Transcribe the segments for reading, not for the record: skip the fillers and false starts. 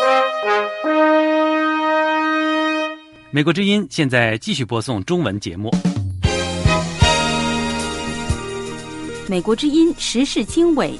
美国之音现在继续播送中文节目。 美国之音时事经纬，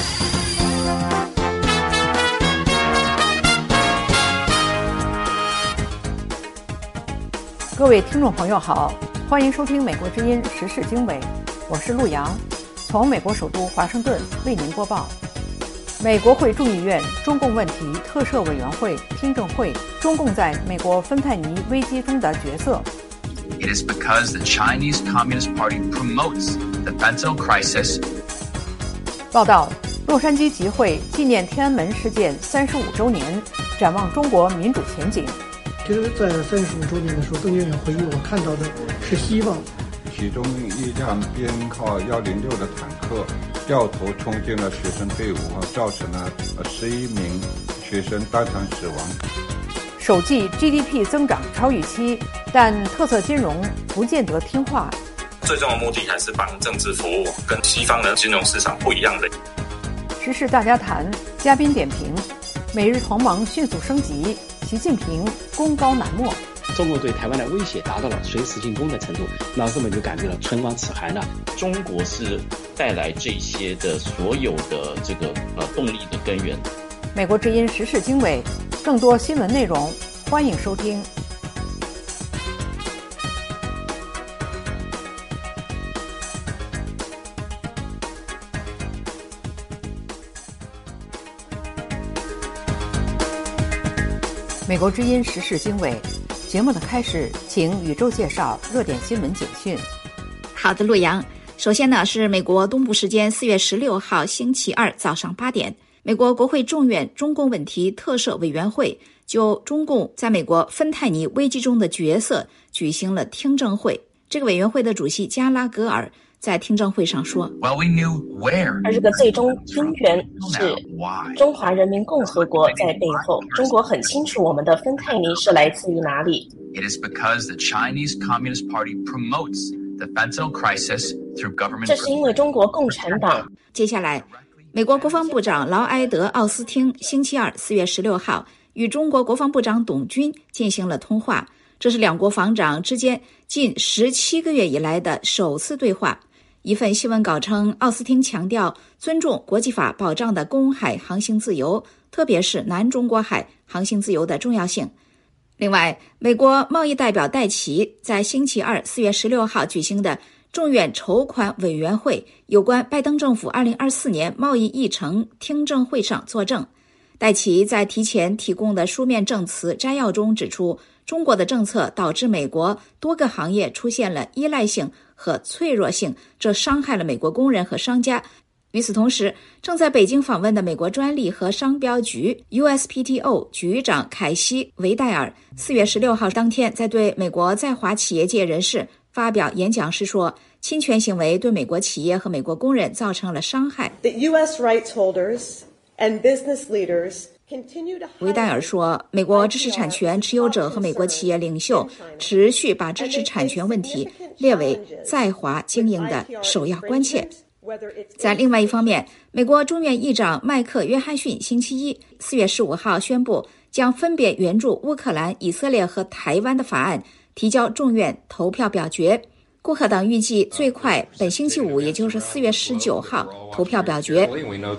各位听众朋友好，欢迎收听美国之音时事经纬，我是陆洋，从美国首都华盛顿为您播报。美国会众议院中共问题特设委员会听证会，中共在美国芬太尼危机中的角色。 It is because the Chinese Communist Party promotes the fentanyl crisis. 报道：洛杉矶集会纪念天安门事件35周年，展望中国民主前景。 其实，在35周年的时候，更愿意回忆我看到的是希望。 其中一辆编号106的坦克掉头冲进了学生队伍，造成了11名学生当场死亡。 首季 GDP 增长超预期，但特色金融不见得听话。 最终的目的还是帮政治服务，跟西方的金融市场不一样的。 时事大家谈，嘉宾点评。美日同盟迅速升级，习近平功高难没。 中国对台湾的威胁达到了随时进攻的程度，那根本就感觉到唇亡齿寒了。 中国是带来这些的所有的这个动力的根源。 美国之音时事经纬，更多新闻内容，欢迎收听。美国之音时事经纬。节目的开始，请宇宙介绍热点新闻警讯。 好的，陆洋。首先呢，是美国东部时间4月16号星期二早上8点，美国国会众院中共问题特设委员会就中共在美国芬太尼危机中的角色举行了听证会。这个委员会的主席加拉格尔在听证会上说， 而这个最终根源是中华人民共和国在背后，中国很清楚我们的芬太尼是来自于哪里。 It is because the Chinese Communist Party promotes the fentanyl crisis through government. 这是因为中国共产党。 接下来，美国国防部长劳埃德·奥斯汀星期二4月16号与中国国防部长董军进行了通话，这是两国防长之间近17个月以来的首次对话。一份新闻稿称，奥斯汀强调尊重国际法保障的公海航行自由，特别是南中国海航行自由的重要性。另外，美国贸易代表戴奇在星期二4月16号举行的众院筹款委员会有关拜登政府2024年贸易议程听证会上作证。戴奇在提前提供的书面证词摘要中指出，中国的政策导致美国多个行业出现了依赖性和脆弱性，这伤害了美国工人和商家。与此同时，正在北京访问的美国专利和商标局 USPTO 局长凯西·维戴尔4月16号当天在对美国在华企业界人士发表演讲时说，侵权行为对美国企业和美国工人造成了伤害。维戴尔说，美国知识产权持有者和美国企业领袖持续把知识产权问题列为在华经营的首要关切。在另外一方面，美国众院议长麦克约翰逊星期一4月15号宣布，将分别援助乌克兰、以色列和台湾的法案提交众院投票表决。共和党预计最快本星期五，也就是4月19号投票表决。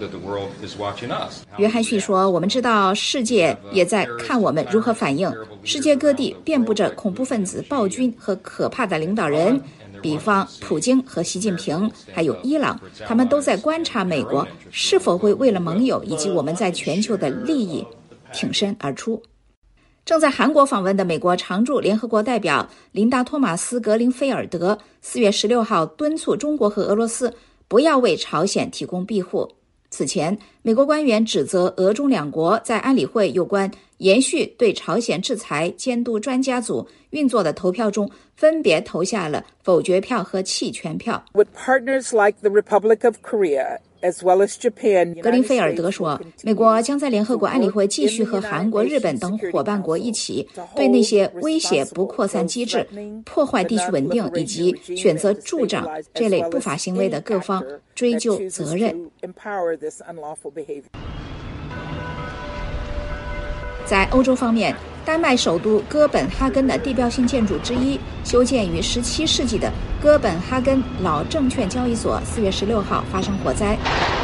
约翰逊说，我们知道世界也在看我们如何反应，世界各地遍布着恐怖分子、暴君和可怕的领导人，比方普京和习近平，还有伊朗，他们都在观察美国是否会为了盟友以及我们在全球的利益挺身而出。正在韩国访问的美国常驻联合国代表琳达·托马斯·格林菲尔德4月16号敦促中国和俄罗斯不要为朝鲜提供庇护。此前，美国官员指责俄中两国在安理会有关延续对朝鲜制裁监督专家组运作的投票中，分别投下了否决票和弃权票。 With partners like the Republic of Korea, as well as Japan, 格林菲尔德说，美国将在联合国安理会继续和韩国、日本等伙伴国一起，对那些威胁不扩散机制、破坏地区稳定以及选择助长这类不法行为的各方追究责任。 在欧洲方面，丹麦首都哥本哈根的地标性建筑之一，修建于17世纪的哥本哈根老证券交易所4月16号发生火灾。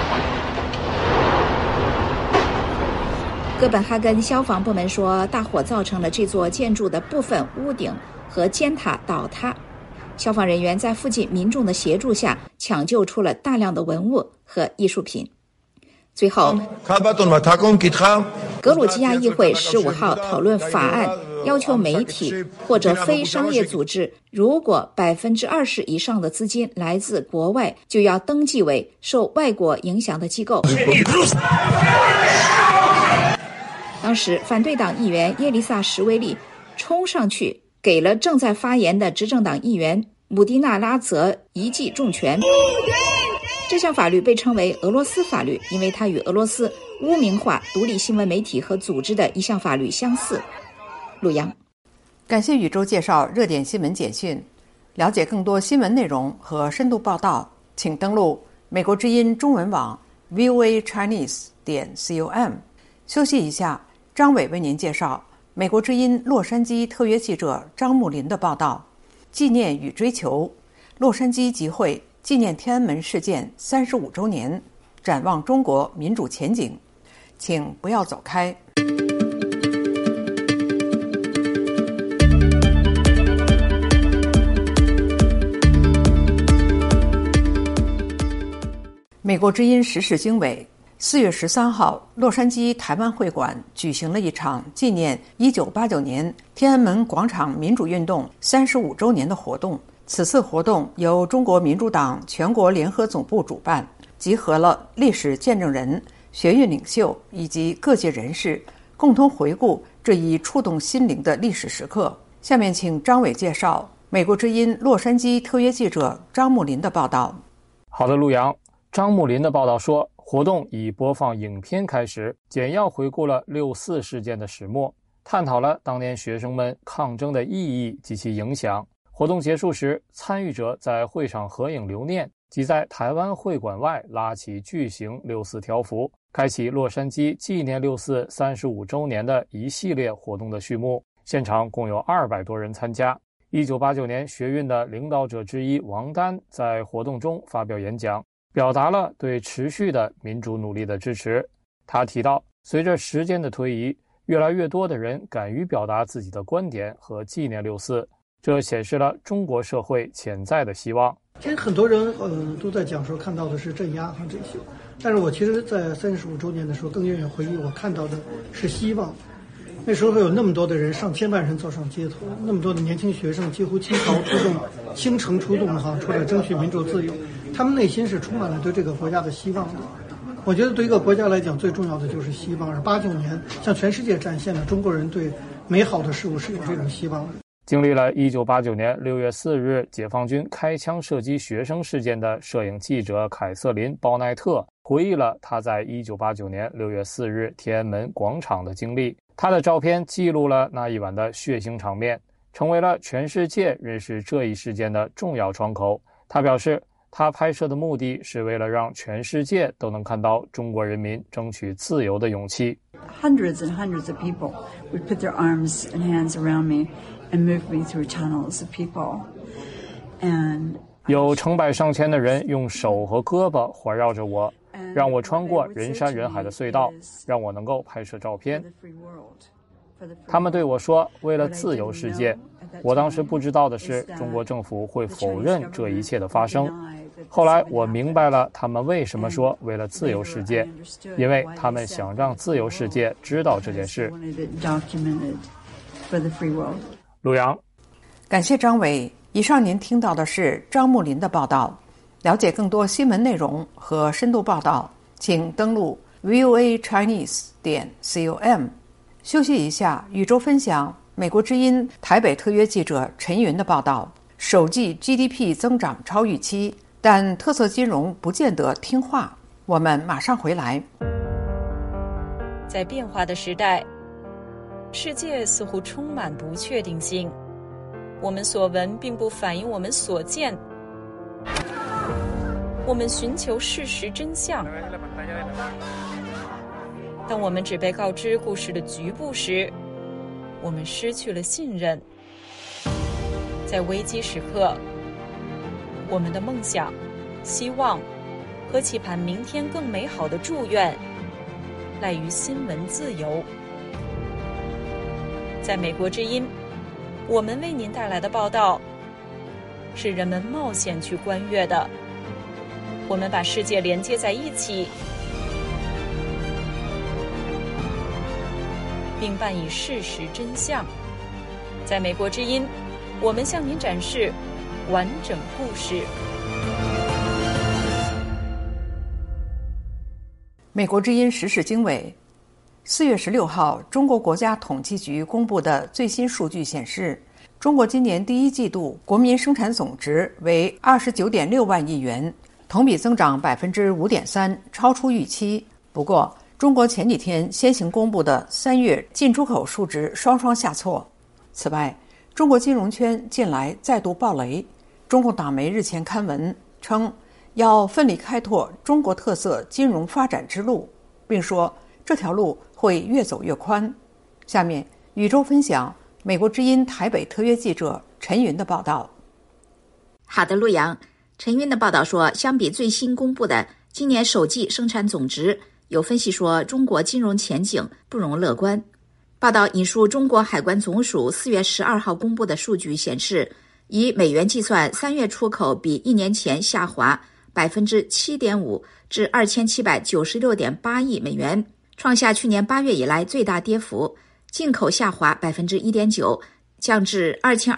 哥本哈根消防部门说，大火造成了这座建筑的部分屋顶和尖塔倒塌。消防人员在附近民众的协助下抢救出了大量的文物和艺术品。最后，格鲁吉亚议会15号讨论法案，要求媒体或者非商业组织，如果20%以上的资金来自国外，就要登记为受外国影响的机构。当时，反对党议员耶利萨·什维利冲上去，给了正在发言的执政党议员姆蒂纳拉泽一记重拳。这项法律被称为俄罗斯法律，因为它与俄罗斯污名化独立新闻媒体和组织的一项法律相似。陆阳， 感谢宇宙介绍热点新闻简讯。了解更多新闻内容和深度报道，请登录美国之音中文网 voachinese.com。休息一下，张伟为您介绍美国之音洛杉矶特约记者张木林的报道：纪念与追求，洛杉矶集会纪念天安门事件35周年，展望中国民主前景。请不要走开。美国之音时事经纬4月13号，洛杉矶台湾会馆举行了一场纪念1989年天安门广场民主运动35周年的活动。此次活动由中国民主党全国联合总部主办，集合了历史见证人、学运领袖以及各界人士，共同回顾这一触动心灵的历史时刻。下面请张伟介绍美国之音洛杉矶特约记者张木林的报道。 好的，陆阳。张木林的报道说，活动以播放影片开始，简要回顾了6·4事件的始末，探讨了当年学生们抗争的意义及其影响。活动结束时，参与者在会场合影留念，即在台湾会馆外拉起巨型6·4条幅，开启洛杉矶纪念6·4 35周年的一系列活动的序幕。现场共有200多人参加。1989年学运的领导者之一王丹在活动中发表演讲，表达了对持续的民主努力的支持。他提到，随着时间的推移，越来越多的人敢于表达自己的观点和纪念6·4，这显示了中国社会潜在的希望。 其实很多人都在讲说看到的是镇压和这些，但是我其实在35周年的时候更愿意回忆我看到的是希望。那时候有那么多的人，上千万人走上街头，那么多的年轻学生几乎倾巢出动、倾城出动出来争取民主自由，他们内心是充满了对这个国家的希望的。我觉得对一个国家来讲，最重要的就是希望。而89年向全世界展现了中国人对美好的事物是有这种希望的。 经历了1989年6月4日解放军开枪射击学生事件的摄影记者凯瑟琳·鲍奈特回忆了他在1989年6月4日天安门广场的经历。他的照片记录了那一晚的血腥场面，成为了全世界认识这一事件的重要窗口。他表示，他拍摄的目的是为了让全世界都能看到中国人民争取自由的勇气。 Hundreds and hundreds of people would put their arms and hands around me and move me through tunnels of people. And 有成百上千的人用手和胳膊环绕着我，让我穿过人山人海的隧道，让我能够拍摄照片。他们对我说，为了自由世界。我当时不知道的是，中国政府会否认这一切的发生。后来我明白了他们为什么说为了自由世界，因为他们想让自由世界知道这件事。陆阳， 感谢张伟。以上您听到的是张木林的报道。了解更多新闻内容和深度报道，请登录 voachinese.com。休息一下，宇宙分享美国之音台北特约记者陈云的报道。首季 GDP 增长超预期，但特色金融不见得听话。我们马上回来。 在变化的时代，世界似乎充满不确定性。我们所闻并不反映我们所见。我们寻求事实真相， 当我们只被告知故事的局部时，我们失去了信任。在危机时刻，我们的梦想、希望和期盼明天更美好的祝愿赖于新闻自由。在美国之音，我们为您带来的报道是人们冒险去观阅的。我们把世界连接在一起，并伴以事实真相。在美国之音，我们向您展示完整故事。 美国之音时事经纬，4月16号，中国国家统计局公布的最新数据显示，中国今年第一季度国民生产总值为29.6万亿元，同比增长5.3%，超出预期。不过，中国前几天先行公布的3月进出口数值双双下挫。此外，中国金融圈近来再度爆雷。中共党媒日前刊文称，要奋力开拓中国特色金融发展之路，并说这条路会越走越宽。下面，宇宙分享美国之音台北特约记者陈云的报道。 好的，陆阳。陈云的报道说，相比最新公布的今年首季生产总值，有分析说中国金融前景不容乐观。报道引述中国海关总署4月12号公布的数据显示，以美元计算，3月出口比1年前下滑7.5%至2796.8亿美元，创下去年8月以来最大跌幅。进口下滑1.9%，降至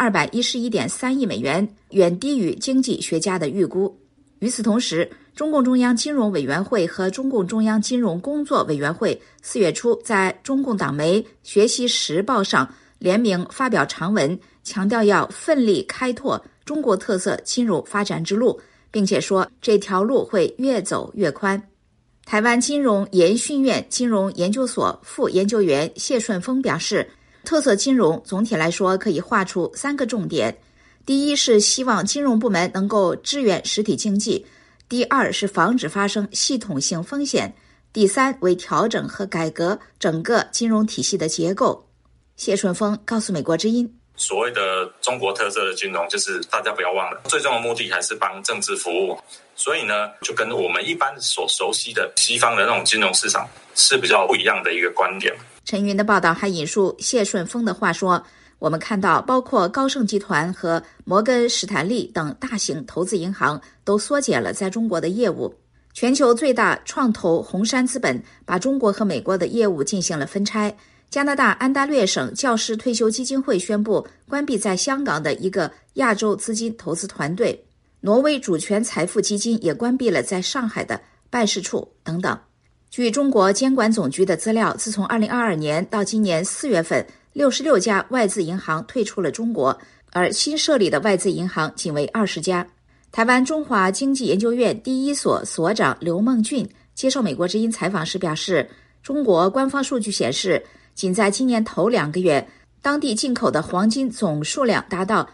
2211.3亿美元，远低于经济学家的预估。与此同时，中共中央金融委员会和中共中央金融工作委员会4月初在中共党媒《学习时报》上联名发表长文，强调要奋力开拓中国特色金融发展之路，并且说这条路会越走越宽。台湾金融研训院金融研究所副研究员谢顺峰表示，特色金融总体来说可以划出3个重点。第一是希望金融部门能够支援实体经济，第二是防止发生系统性风险，第三为调整和改革整个金融体系的结构。谢顺峰告诉美国之音， 所谓的中国特色的金融，就是大家不要忘了，最终的目的还是帮政治服务。所以呢，就跟我们一般所熟悉的西方的那种金融市场是比较不一样的一个观点。 陈云的报道还引述谢顺峰的话说，我们看到包括高盛集团和摩根士丹利等大型投资银行都缩减了在中国的业务。全球最大创投红杉资本把中国和美国的业务进行了分拆。加拿大安大略省教师退休基金会宣布关闭在香港的一个亚洲资金投资团队。挪威主权财富基金也关闭了在上海的办事处等等。据中国监管总局的资料，自从2022年到今年4月份，66家外资银行退出了中国，而新设立的外资银行仅为20家。台湾中华经济研究院第一所所长刘梦俊接受美国之音采访时表示，中国官方数据显示，仅在今年头2个月，当地进口的黄金总数量达到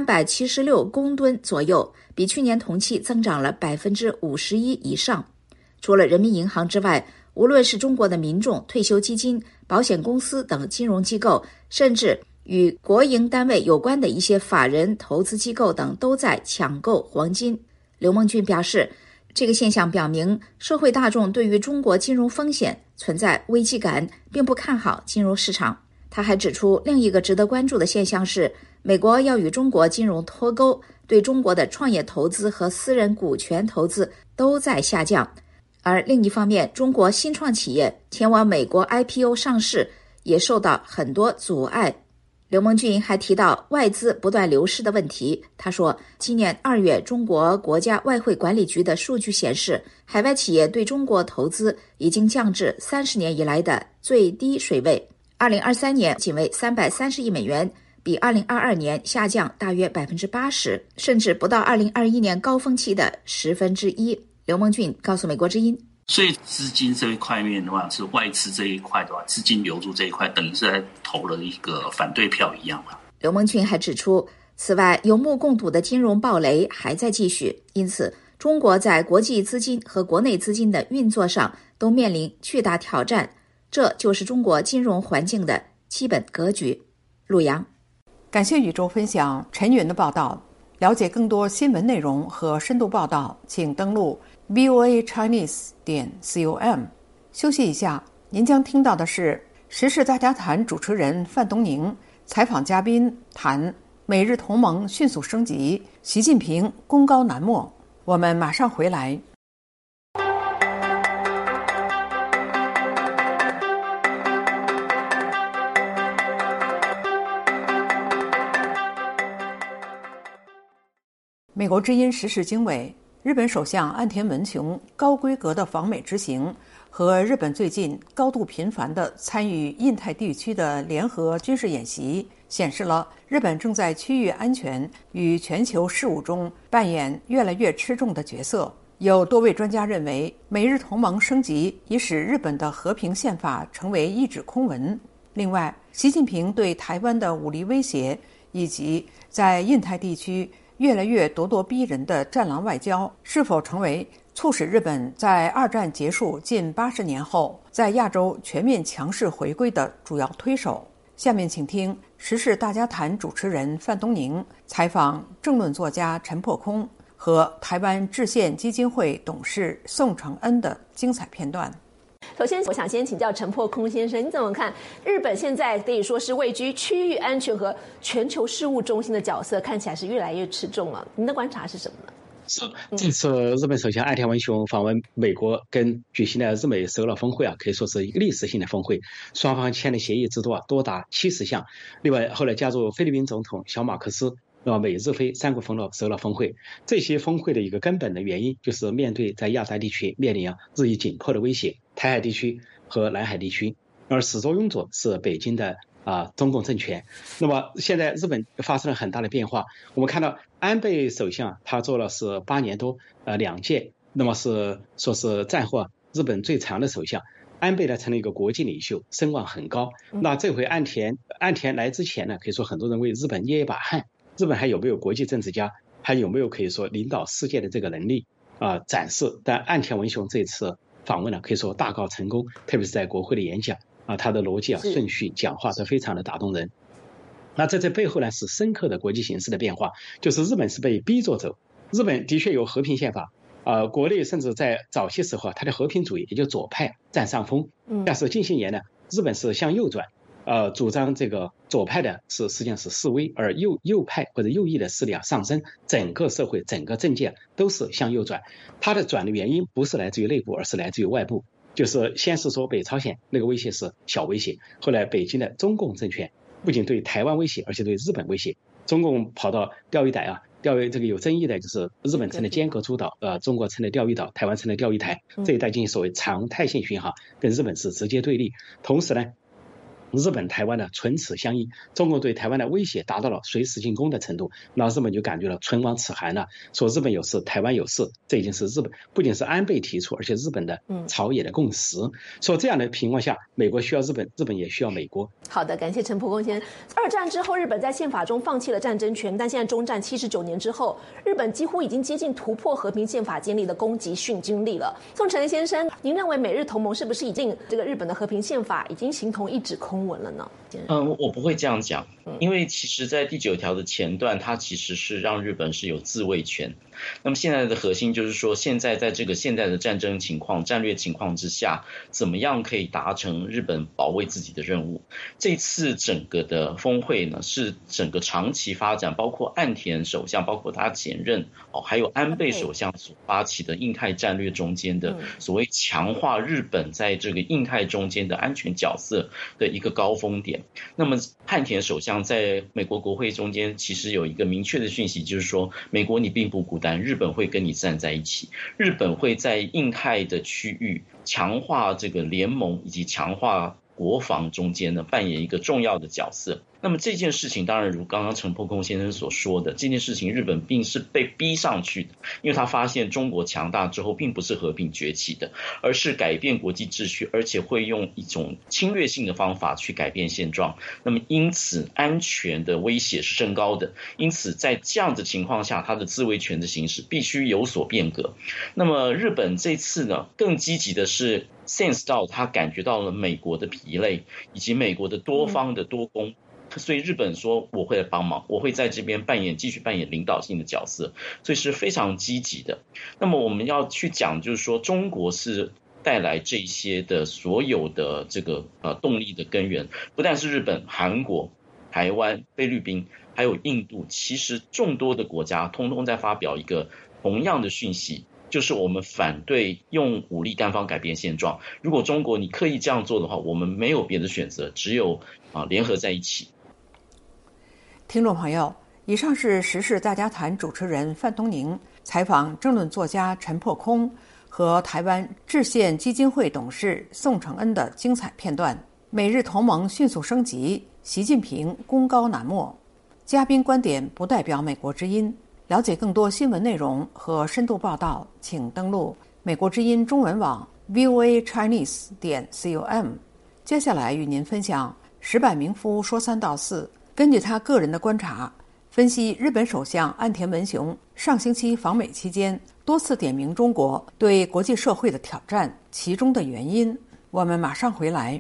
376公吨左右，比去年同期增长了51%以上。除了人民银行之外，无论是中国的民众、退休基金、保险公司等金融机构，甚至与国营单位有关的一些法人投资机构等，都在抢购黄金。刘梦俊表示，这个现象表明社会大众对于中国金融风险存在危机感，并不看好金融市场。他还指出，另一个值得关注的现象是，美国要与中国金融脱钩，对中国的创业投资和私人股权投资都在下降。而另一方面，中国新创企业前往美国 IPO 上市也受到很多阻碍。刘梦俊还提到外资不断流失的问题。他说，今年2月，中国国家外汇管理局的数据显示，海外企业对中国投资已经降至30年以来的最低水位。2023年仅为330亿美元，比2022年下降大约80%，甚至不到2021年高峰期的1/10。刘梦俊告诉美国之音， 所以资金这一块面的话，是外资这一块的话，资金流入这一块，等于是在投了一个反对票一样嘛。 刘梦俊还指出，此外有目共睹的金融暴雷还在继续，因此中国在国际资金和国内资金的运作上都面临巨大挑战。 这就是中国金融环境的基本格局。陆洋， 感谢宇宙分享陈云的报道。了解更多新闻内容和深度报道，请登录 voachinese.com。休息一下，您将听到的是时事大家谈主持人范东宁采访嘉宾谈美日同盟迅速升级，习近平功高难没。我们马上回来。美国之音时事经纬，日本首相岸田文雄高规格的访美之行和日本最近高度频繁地参与印太地区的联合军事演习，显示了日本正在区域安全与全球事务中扮演越来越吃重的角色。有多位专家认为，美日同盟升级已使日本的和平宪法成为一纸空文。另外，习近平对台湾的武力威胁，以及在印太地区越来越咄咄逼人的战狼外交，是否成为促使日本在二战结束近80年后在亚洲全面强势回归的主要推手？下面请听时事大家谈主持人范东宁采访政论作家陈破空和台湾制宪基金会董事宋承恩的精彩片段。 首先，我想先请教陈破空先生，你怎么看日本现在可以说是位居区域安全和全球事务中心的角色，看起来是越来越吃重了？您的观察是什么呢？ 是这次日本首相岸田文雄访问美国跟举行的日美首脑峰会啊，可以说是一个历史性的峰会，双方签的协议之多啊，多达70项。另外，后来加入菲律宾总统小马克思，美日菲三国首脑峰会，这些峰会的一个根本的原因就是面对在亚太地区面临日益紧迫的威胁，台海地区和南海地区，而始作俑者是北京的中共政权。那么现在日本发生了很大的变化，我们看到安倍首相他做了是8年多2届，那么是说是战后日本最长的首相。安倍呢成了一个国际领袖，声望很高。那这回岸田来之前呢，可以说很多人为日本捏一把汗，日本还有没有国际政治家，还有没有可以说领导世界的这个能力展示。但岸田文雄这次访问呢，可以说大告成功，特别是在国会的演讲他的逻辑顺序讲话都非常的打动人。那在这背后呢，是深刻的国际形势的变化，就是日本是被逼着走。日本的确有和平宪法国内甚至在早些时候它的和平主义也就左派占上风，但是近些年呢，日本是向右转，主张这个左派的实际上是示威，而右派或者右翼的势力上升，整个社会整个政界都是向右转。它的转的原因不是来自于内部，而是来自于外部。就是先是说北朝鲜那个威胁是小威胁，后来北京的中共政权不仅对台湾威胁，而且对日本威胁。中共跑到钓鱼岛钓鱼这个有争议的就是日本称的尖阁诸岛，中国称的钓鱼岛，台湾称的钓鱼台，这一带进行所谓常态性巡航，跟日本是直接对立。同时呢，日本台湾的唇齿相依，中国对台湾的威胁达到了随时进攻的程度，那日本就感觉了唇亡齿寒了，说日本有事台湾有事，这已经是日本不仅是安倍提出，而且日本的朝野的共识。说这样的情况下，美国需要日本，日本也需要美国。 好的，感谢陈破空先生。二战之后，日本在宪法中放弃了战争权，但现在中战79年之后，日本几乎已经接近突破和平宪法建立的攻击性军力了。宋承恩先生，您认为美日同盟是不是已经这个日本的和平宪法已经形同一纸空文了呢？ 我不会这样讲，因为其实在第9条的前段，它其实是让日本是有自卫权。那么现在的核心就是说，现在在这个现在的战争情况、战略情况之下，怎么样可以达成日本保卫自己的任务？这次整个的峰会呢，是整个长期发展，包括岸田首相，包括他前任还有安倍首相所发起的印太战略中间的所谓强化日本在这个印太中间的安全角色的一个高峰点。那么岸田首相在美国国会中间其实有一个明确的讯息，就是说美国你并不孤单，日本会跟你站在一起，日本会在印太的区域强化这个联盟以及强化国防中间呢扮演一个重要的角色。那么这件事情当然如刚刚陈破空先生所说的，这件事情日本并是被逼上去的，因为他发现中国强大之后并不是和平崛起的，而是改变国际秩序，而且会用一种侵略性的方法去改变现状。那么因此安全的威胁是升高的，因此在这样的情况下，他的自卫权的形式必须有所变革。那么日本这次呢更积极的是 sense 到他感觉到了美国的疲累以及美国的多方的多攻，所以日本说我会来帮忙，我会在这边继续扮演领导性的角色，所以是非常积极的。那么我们要去讲，就是说中国是带来这些的所有的这个动力的根源，不但是日本、韩国、台湾、菲律宾，还有印度，其实众多的国家通通在发表一个同样的讯息，就是我们反对用武力单方改变现状。如果中国你刻意这样做的话，我们没有别的选择，只有联合在一起。 听众朋友，以上是时事大家谈主持人范东宁采访政论作家陈破空和台湾制宪基金会董事宋承恩的精彩片段。美日同盟迅速升级，习近平功高难没。嘉宾观点不代表美国之音。了解更多新闻内容和深度报道，请登录美国之音中文网 voachinese.com。接下来与您分享石坂明夫说3道4，根据他个人的观察，分析日本首相岸田文雄上星期访美期间多次点名中国对国际社会的挑战，其中的原因。我们马上回来。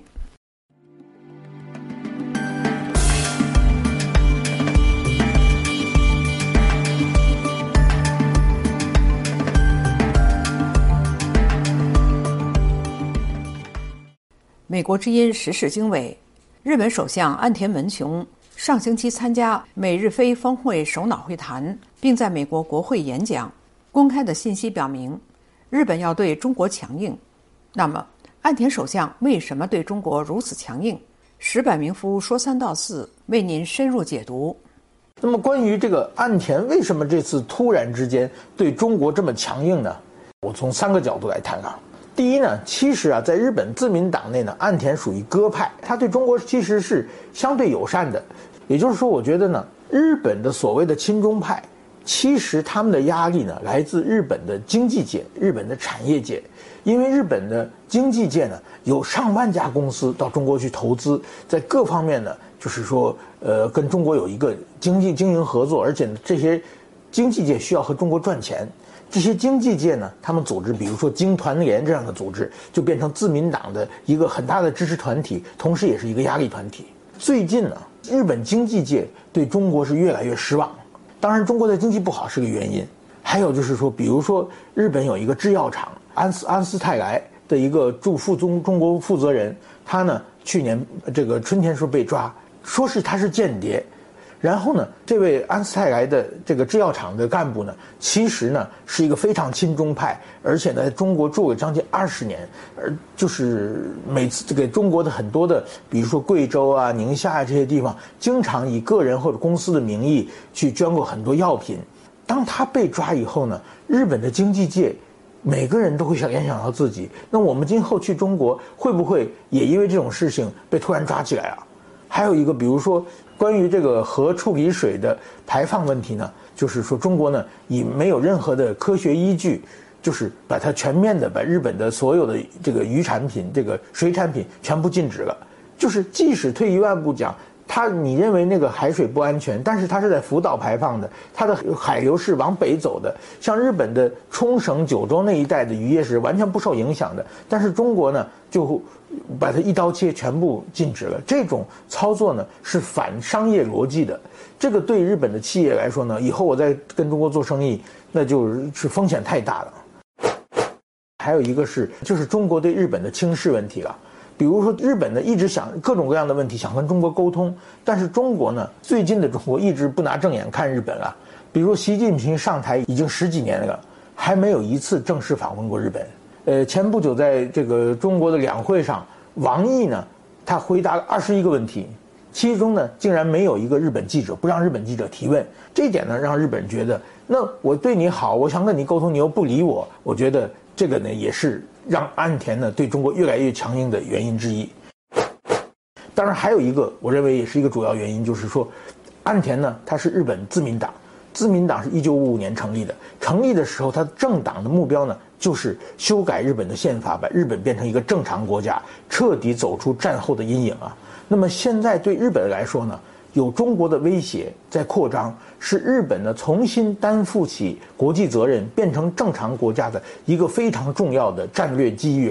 美国之音时事经纬，日本首相岸田文雄上星期参加美日非峰会首脑会谈，并在美国国会演讲。公开的信息表明，日本要对中国强硬。那么，岸田首相为什么对中国如此强硬？石坂明夫说3道4为您深入解读。 那么，关于这个岸田为什么这次突然之间对中国这么强硬呢？我从3个角度来谈啊。第一呢，其实在日本自民党内呢，岸田属于鸽派，他对中国其实是相对友善的。也就是说，我觉得呢，日本的所谓的亲中派，其实他们的压力呢，来自日本的经济界、日本的产业界。因为日本的经济界呢，有上万家公司到中国去投资，在各方面呢，就是说，跟中国有一个经营合作，而且这些经济界需要和中国赚钱。这些经济界呢，他们组织，比如说经团联这样的组织，就变成自民党的一个很大的支持团体，同时也是一个压力团体。最近呢，日本经济界对中国是越来越失望。当然，中国的经济不好是个原因，还有就是说，比如说日本有一个制药厂安斯泰来的一个中国负责人，他呢去年这个春天时候被抓，说是他是间谍。然后呢，这位安斯泰来的这个制药厂的干部呢，其实呢是一个非常亲中派，而且呢在中国住了将近20年，就是每次给中国的很多的，比如说贵州啊、宁夏啊这些地方，经常以个人或者公司的名义去捐过很多药品。当他被抓以后呢，日本的经济界每个人都会联想到自己，那我们今后去中国会不会也因为这种事情被突然抓起来啊？还有一个，比如说关于这个核处理水的排放问题呢，就是说中国呢以没有任何的科学依据，就是把它全面的把日本的所有的这个渔产品、这个水产品全部禁止了。就是即使退一万步讲，你认为那个海水不安全，但是它是在福岛排放的，它的海流是往北走的，像日本的冲绳、九州那一带的渔业是完全不受影响的，但是中国呢就把它一刀切全部禁止了。这种操作呢是反商业逻辑的，这个对日本的企业来说呢，以后我再跟中国做生意，那就是风险太大了。还有一个就是中国对日本的轻视问题了。比如说日本呢一直想各种各样的问题想跟中国沟通，但是中国呢最近的中国一直不拿正眼看日本了。比如说习近平上台已经10几年了，还没有一次正式访问过日本。前不久在这个中国的两会上，王毅呢他回答了21个问题，其中呢竟然没有一个日本记者，不让日本记者提问。这一点呢让日本人觉得，那我对你好，我想跟你沟通，你又不理我，我觉得这个呢也是让岸田呢对中国越来越强硬的原因之一。当然还有一个我认为也是一个主要原因，就是说岸田呢他是日本自民党，自民党是1955年成立的，成立的时候他政党的目标呢就是修改日本的宪法，把日本变成一个正常国家，彻底走出战后的阴影啊。那么现在对日本来说呢，有中国的威胁在扩张，是日本呢重新担负起国际责任，变成正常国家的一个非常重要的战略机遇了。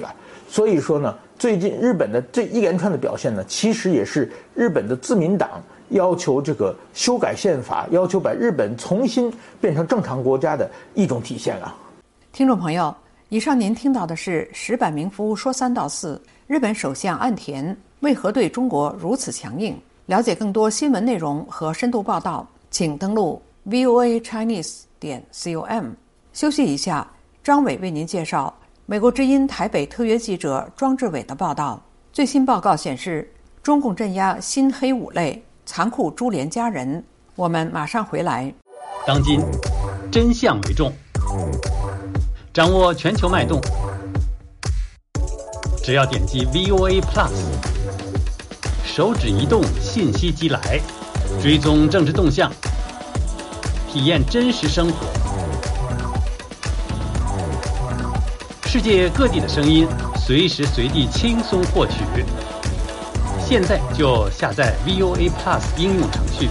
所以说呢，最近日本的这一连串的表现呢，其实也是日本的自民党要求这个修改宪法，要求把日本重新变成正常国家的一种体现啊。 听众朋友，以上您听到的是石板明夫说3到4，日本首相岸田为何对中国如此强硬？了解更多新闻内容和深度报道，请登录 voachinese.com。休息一下，张伟为您介绍美国之音台北特约记者庄志伟的报道。最新报告显示，中共镇压新黑五类，残酷株连家人。我们马上回来。 当今真相为重，掌握全球脉动，只要点击 VOA Plus， 手指移动，信息即来，追踪政治动向，体验真实生活。世界各地的声音，随时随地轻松获取。现在就下载 VOA Plus 应用程序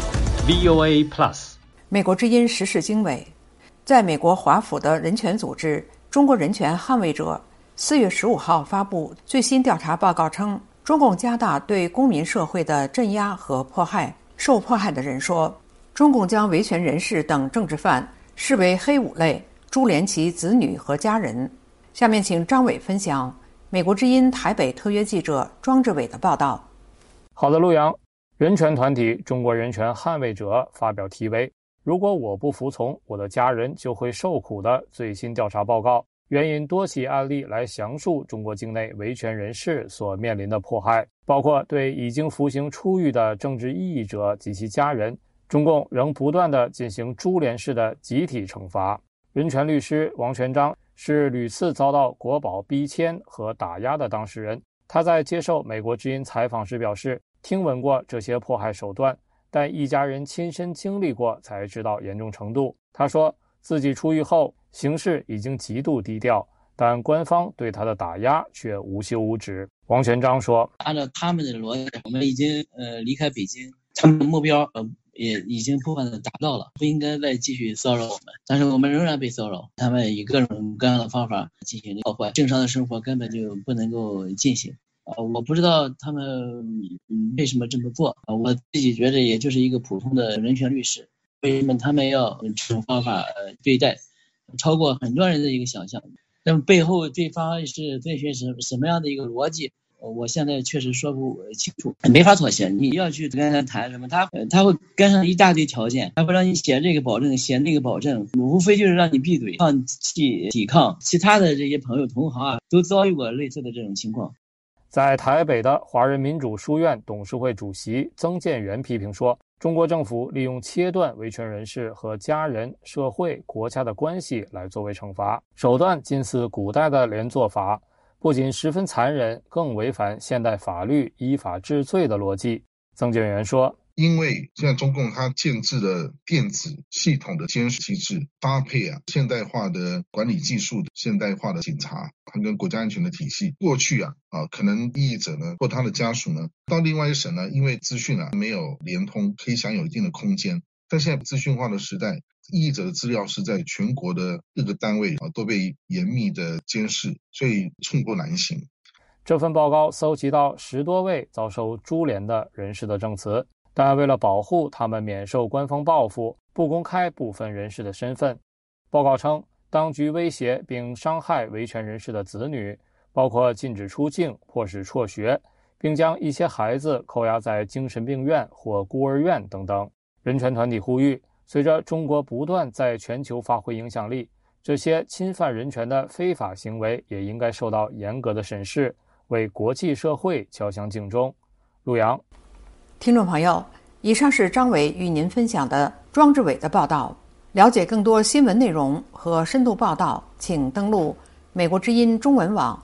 VOA Plus。 美国之音时事经纬，在美国华府的人权组织中国人权捍卫者4月15号发布最新调查报告称，中共加大对公民社会的镇压和迫害。受迫害的人说，中共将维权人士等政治犯视为黑五类，株连其子女和家人。下面请张伟分享美国之音台北特约记者庄志伟的报道。 好的，陆阳，人权团体中国人权捍卫者发表题为如果我不服从，我的家人就会受苦的最新调查报告，援引多起案例来详述中国境内维权人士所面临的迫害，包括对已经服刑出狱的政治异议者及其家人，中共仍不断地进行株连式的集体惩罚。人权律师王全章是屡次遭到国保逼迁和打压的当事人，他在接受美国之音采访时表示，听闻过这些迫害手段，但一家人亲身经历过才知道严重程度。他说自己出狱后行事已经极度低调，但官方对他的打压却无休无止。王全章说， 按照他们的逻辑，我们已经离开北京，他们的目标也已经部分的达到了，不应该再继续骚扰我们，但是我们仍然被骚扰，他们以各种各样的方法进行破坏，正常的生活根本就不能够进行。我不知道他们为什么这么做，我自己觉得也就是一个普通的人权律师，为什么他们要这种方法对待，超过很多人的一个想象。那么背后对方是遵循什么样的一个逻辑，我现在确实说不清楚，没法妥协。你要去跟他谈什么，他会跟上一大堆条件，他会让你写这个保证，写那个保证，无非就是让你闭嘴，放弃抵抗。其他的这些朋友同行都遭遇过类似的这种情况。 在台北的华人民主书院董事会主席曾建元批评说，中国政府利用切断维权人士和家人、社会、国家的关系来作为惩罚，手段近似古代的连坐法，不仅十分残忍，更违反现代法律依法治罪的逻辑。曾建元说， 因为现在中共它建制了电子系统的监视机制，搭配现代化的管理技术、现代化的警察，它跟国家安全的体系。过去可能异议者呢或他的家属呢到另外一省呢，因为资讯没有连通，可以享有一定的空间。但现在资讯化的时代，异议者的资料是在全国的各个单位都被严密的监视，所以寸步难行。 这份报告搜集到10多位遭受株连的人士的证词，但为了保护他们免受官方报复，不公开部分人士的身份。报告称，当局威胁并伤害维权人士的子女，包括禁止出境、迫使辍学，并将一些孩子扣押在精神病院或孤儿院等等。人权团体呼吁，随着中国不断在全球发挥影响力，这些侵犯人权的非法行为也应该受到严格的审视，为国际社会敲响警钟。陆阳。 听众朋友，以上是张伟与您分享的庄志伟的报道。了解更多新闻内容和深度报道，请登录美国之音中文网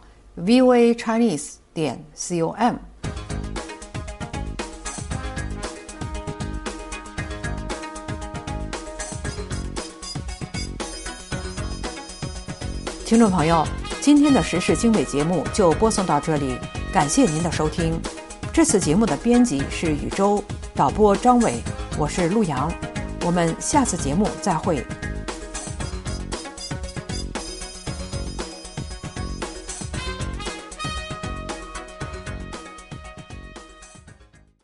voachinese.com。听众朋友，今天的时事经纬节目就播送到这里，感谢您的收听。这次节目的编辑是宇宙，导播张伟，我是陆阳，我们下次节目再会。